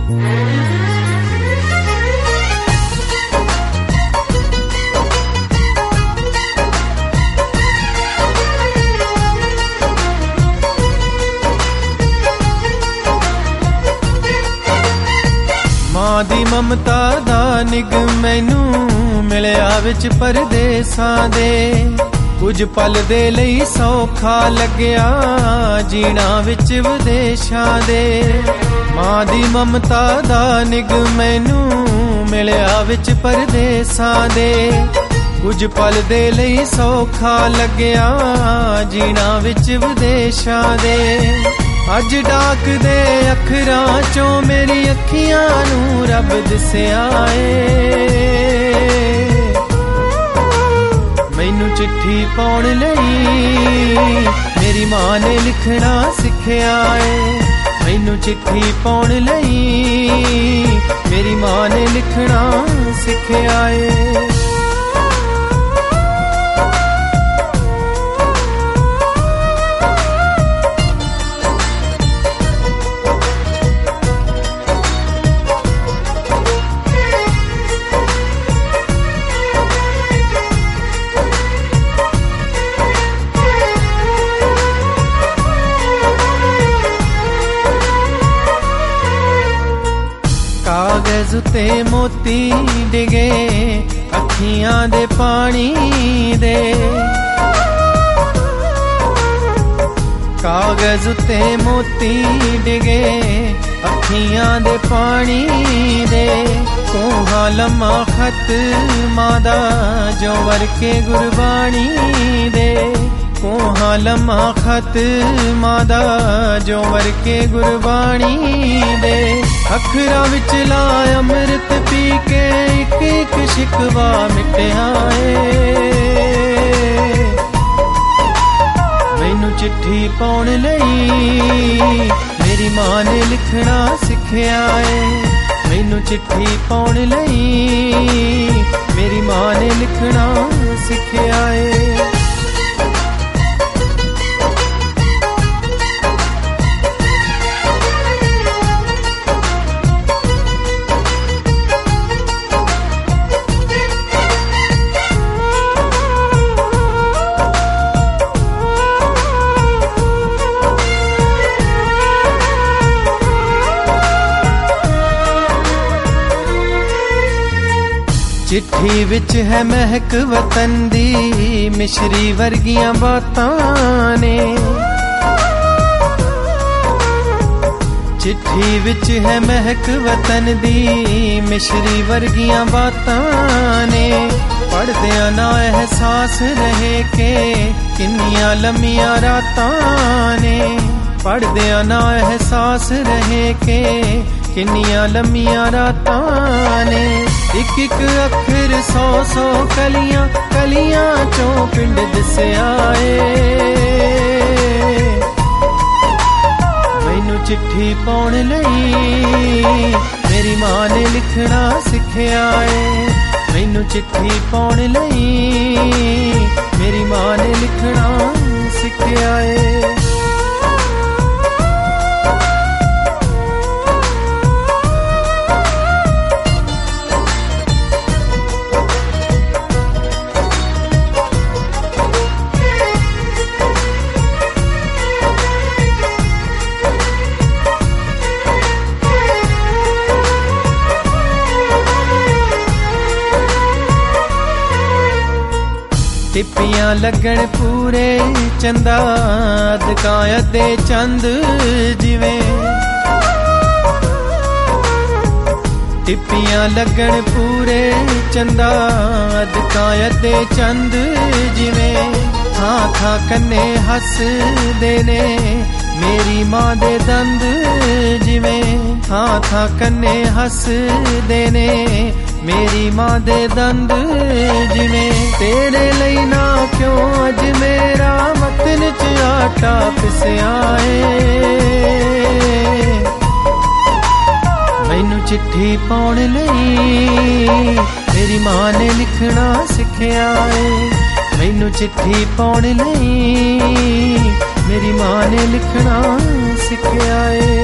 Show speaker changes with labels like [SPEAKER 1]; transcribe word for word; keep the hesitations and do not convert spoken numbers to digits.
[SPEAKER 1] ਮਾਂ ਦੀ ਮਮਤਾ ਦਾ ਨਿਗ ਮੈਨੂੰ ਮਿਲਿਆ ਵਿੱਚ ਪਰਦੇਸਾਂ ਦੇ। ਕੁਝ ਪਲ ਦੇ ਲਈ ਸੌਖਾ ਲੱਗਿਆ ਜੀਣਾ ਵਿੱਚ ਵਿਦੇਸ਼ਾਂ ਦੇ। ਮਾਂ ਦੀ ਮਮਤਾ ਦਾ ਨਿਗ ਮੈਨੂੰ ਮਿਲਿਆ ਵਿੱਚ ਪਰਦੇਸਾਂ ਦੇ। ਕੁਝ ਪਲ ਦੇ ਲਈ ਸੌਖਾ ਲੱਗਿਆ ਜੀਣਾ ਵਿੱਚ ਵਿਦੇਸ਼ਾਂ ਦੇ। ਅੱਜ ਡਾਕਦੇ ਅੱਖਰਾਂ ਚੋਂ ਮੇਰੀ ਅੱਖੀਆਂ ਨੂੰ ਰੱਬ ਦਿਸਿਆ ਏ। ਮੈਨੂੰ ਚਿੱਠੀ ਪਾਉਣ ਲਈ ਮੇਰੀ ਮਾਂ ਨੇ ਲਿਖਣਾ ਸਿੱਖਿਆ ਏ। ਮੈਨੂੰ ਚਿੱਠੀ ਪਾਉਣ ਲਈ ਮੇਰੀ ਮਾਂ ਨੇ ਲਿਖਣਾ ਸਿੱਖਿਆ ਏ। ਕਾਗਜ਼ ਉਤੇ ਮੋਤੀ ਡਿਗੇ ਅੱਖੀਆਂ ਦੇ ਪਾਣੀ ਦੇ। ਕਾਗਜ਼ ਉਤੇ ਮੋਤੀ ਡਿਗੇ ਅੱਖੀਆਂ ਦੇ ਪਾਣੀ ਦੇ। ਕੋਹਾਂ ਲੰਮਾ ਖਤ ਮਾਂ ਦਾ ਜੋ ਵਰਕੇ ਗੁਰਬਾਣੀ ਦੇ। ਕੋਹਾਂ ਲੰਮਾ ਖਤ ਮਾਂ ਦਾ ਜੋ ਵਰਕੇ ਗੁਰਬਾਣੀ ਦੇ। ਅੱਖਰਾਂ ਵਿੱਚ ਲਾ ਅੰਮ੍ਰਿਤ ਪੀ ਕੇ ਇੱਕ ਇੱਕ ਸ਼ਿਕਵਾ ਮਿਟਿਆ ਏ। ਮੈਨੂੰ ਚਿੱਠੀ ਪਾਉਣ ਲਈ ਮੇਰੀ ਮਾਂ ਨੇ ਲਿਖਣਾ ਸਿੱਖਿਆ ਏ। ਮੈਨੂੰ ਚਿੱਠੀ ਪਾਉਣ ਲਈ ਮੇਰੀ ਮਾਂ ਨੇ ਲਿਖਣਾ ਸਿੱਖਿਆ ਏ। ਚਿੱਠੀ ਵਿੱਚ ਹੈ ਮਹਿਕ ਵਤਨ ਦੀ ਮਿਸ਼ਰੀ ਵਰਗੀਆਂ ਬਾਤਾਂ ਨੇ। ਚਿੱਠੀ ਵਿੱਚ ਹੈ ਮਹਿਕ ਵਤਨ ਦੀ ਮਿਸ਼ਰੀ ਵਰਗੀਆਂ ਬਾਤਾਂ ਨੇ। ਪੜ੍ਹਦਿਆਂ ਨਾ ਅਹਿਸਾਸ ਰਹੇ ਕਿ ਕਿੰਨੀਆਂ ਲੰਮੀਆਂ ਰਾਤਾਂ ਨੇ। ਪੜ੍ਹਦਿਆਂ ਨਾ ਅਹਿਸਾਸ ਰਹੇ ਕਿ ਕਿੰਨੀਆਂ ਲੰਮੀਆਂ ਰਾਤਾਂ ਨੇ। ਇੱਕ ਇੱਕ ਅੱਖਰ ਸੌ ਸੌ ਕਲੀਆਂ ਕਲੀਆਂ ਚੋਂ ਪਿੰਡ ਦਿਸਿਆ ਏ। ਮੈਨੂੰ ਚਿੱਠੀ ਪਾਉਣ ਲਈ ਮੇਰੀ ਮਾਂ ਨੇ ਲਿਖਣਾ ਸਿੱਖਿਆ ਏ। ਮੈਨੂੰ ਚਿੱਠੀ ਪਾਉਣ ਲਈ ਮੇਰੀ ਮਾਂ ਨੇ ਲਿਖਣਾ ਸਿੱਖਿਆ ਏ। ਟਿੱਪੀਆਂ ਲੱਗਣ ਪੂਰੇ ਚੰਦਾ ਅਧਕਾਂ ਅੱਧੇ ਚੰਦ ਜਿਵੇਂ। ਟਿੱਪੀਆਂ ਲੱਗਣ ਪੂਰੇ ਚੰਦਾ ਅਧਕਾਂ ਅੱਧੇ ਚੰਦ ਜਿਵੇਂ। ਥਾਂ ਥਾਂ ਕੰਨੇ ਹੱਸਦੇ ਨੇ ਮੇਰੀ ਮਾਂ ਦੇ ਦੰਦ ਜਿਵੇਂ। ਥਾਂ ਥਾਂ ਕੰਨੇ ਹੱਸਦੇ ਨੇ ਮੇਰੀ ਮਾਂ ਦੇ ਦੰਦ ਜਿਵੇਂ। ਤੇਰੇ ਲਈ ਨਾ ਕਿਉਂ ਅੱਜ ਮੇਰਾ ਵਤਨ ਚ ਆਟਾ ਪਿਸਿਆ ਏ। ਮੈਨੂੰ ਚਿੱਠੀ ਪਾਉਣ ਲਈ ਮੇਰੀ ਮਾਂ ਨੇ ਲਿਖਣਾ ਸਿੱਖਿਆ ਏ। ਮੈਨੂੰ ਚਿੱਠੀ ਪਾਉਣ ਲਈ ਮੇਰੀ ਮਾਂ ਨੇ ਲਿਖਣਾ ਸਿੱਖਿਆ ਏ।